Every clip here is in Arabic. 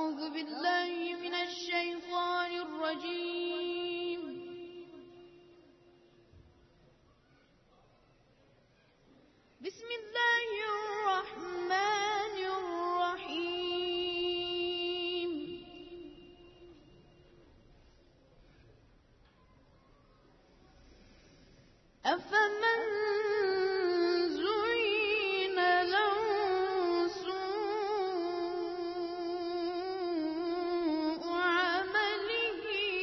أعوذ بالله من الشيطان الرجيم. بسم الله الرحمن الرحيم. أفمن زين له سوء عمله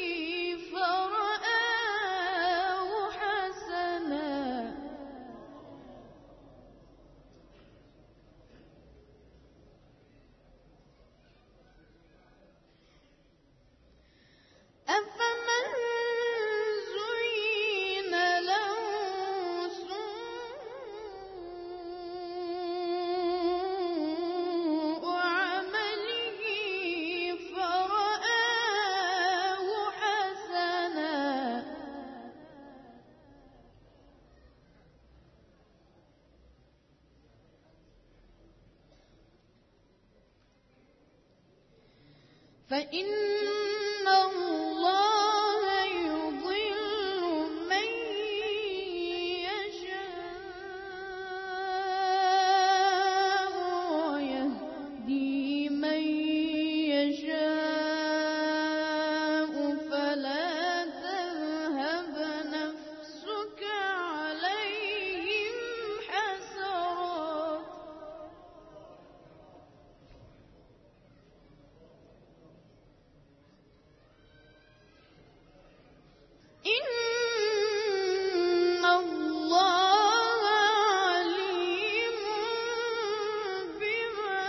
فرآه حسنا أفمن زين له سوء عمله فرآه حسنا فإن الله يضل من يشاء ويهدي من يشاء فلا تذهب نفسك عليهم حسرات إن الله عليم بما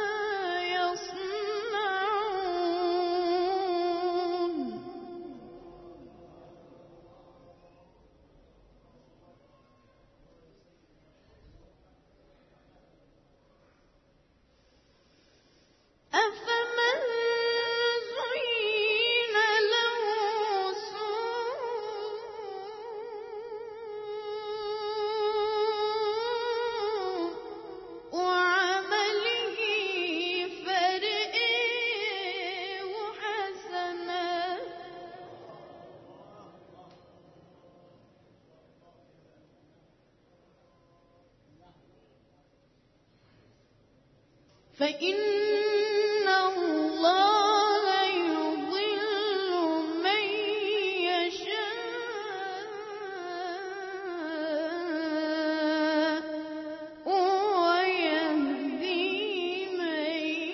يصنعون أفمن زين له سوء عمله فرآه حسنا فإن الله يضل من يشاء ويهدي من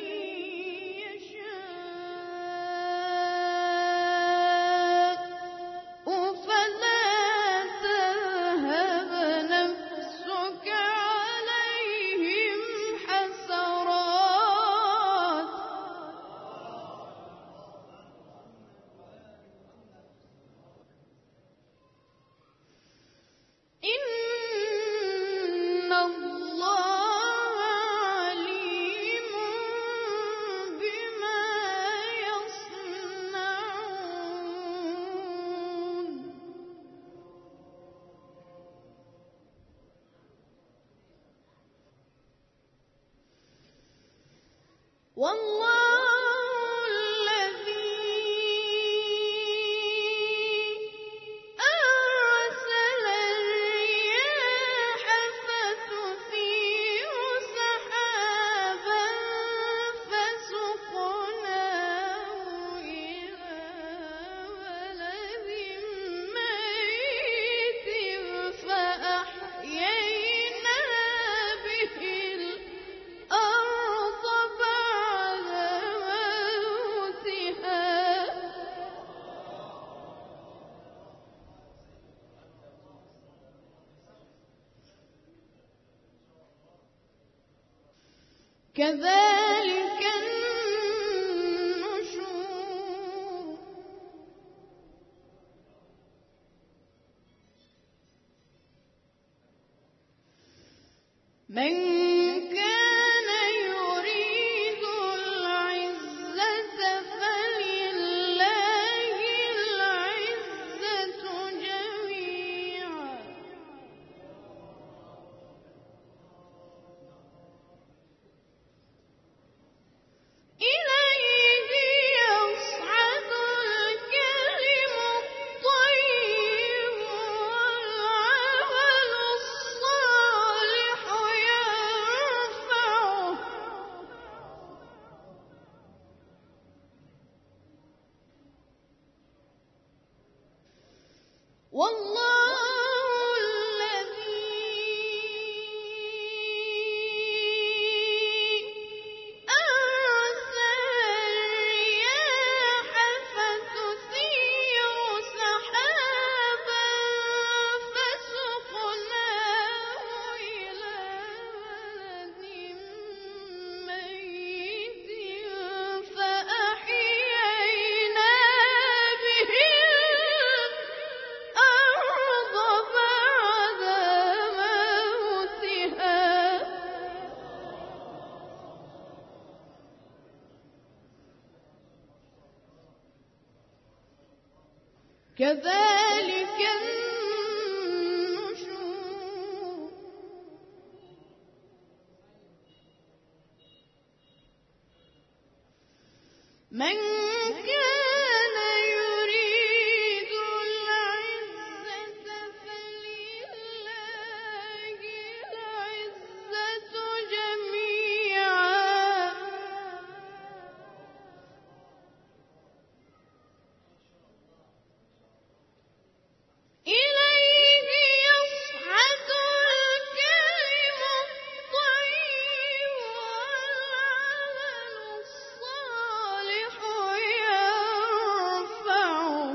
يشاء فلا تذهب نفسك عليهم حسرات إن الله عليم بما يصنعون والله الذي أرسل الرياح فتثير سحابا فسقناه إلى بلد ميت فأحيينا به الأرض بعد موتها كذلك النشور من كان يريد العزة فلله العزة جميعا إليه والله الذي أرسل الرياح فتثير سحابا فسقناه إلى بلد ميت فأحيينا به الأرض بعد موتها كذلك النشور من كان يريد العزة فلله العزة جميعا إليه يصعد الكلم الطيب والعمل الصالح يرفعه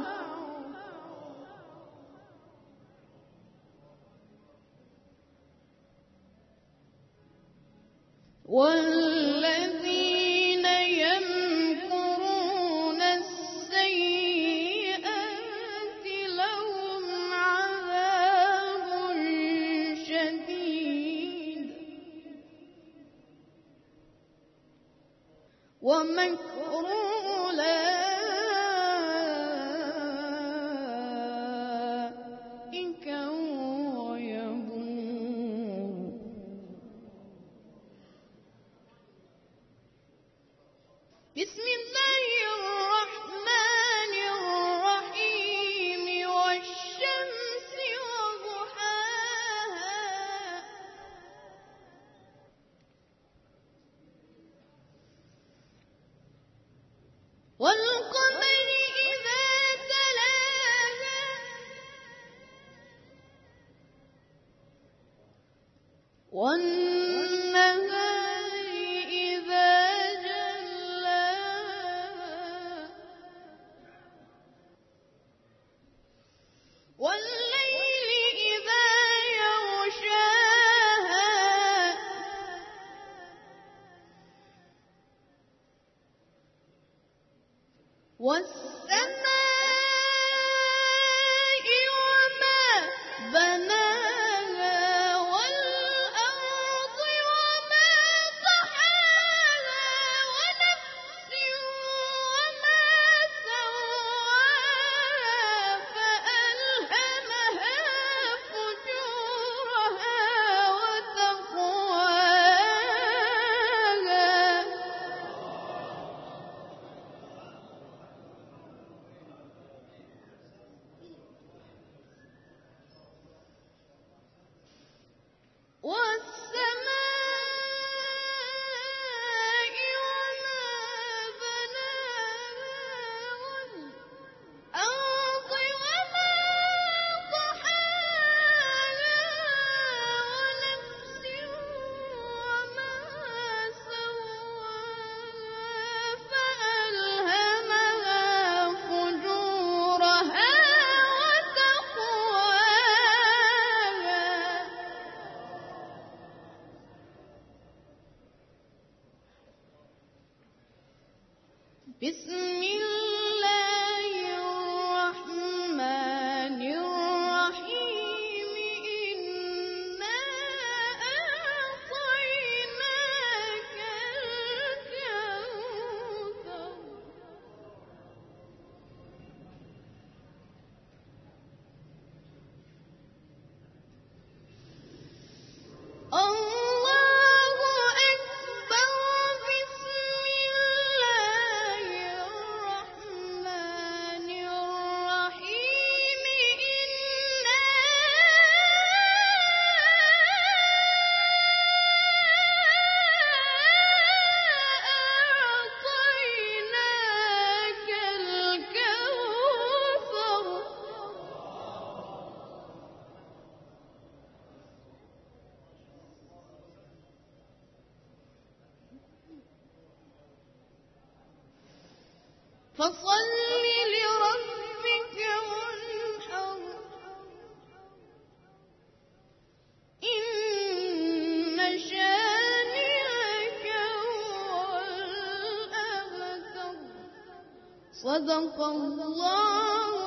والذين يمكرون السيئات لهم عذاب شديد ومكر أولئك هو يبور بسم الله الرحمن الرحيم والشمس وضحاها والقمر إذا تلاها والنهار إذا جلاها والليل إذا يغشاها والسماء وما بناها والأرض وما طحاها ونفس وما سواها فألهمها فجورها وتقواها والسماء وما بناها والأرض وما طحاها ونفس وما سواها فألهمها فجورها وتقواها بسم الله الرحمن الرحيم إنا أعطيناك الكوثر الله أكبر بسم الله الرحمن فصل لربك وانحر إن شانئك هو الأبتر صدق الله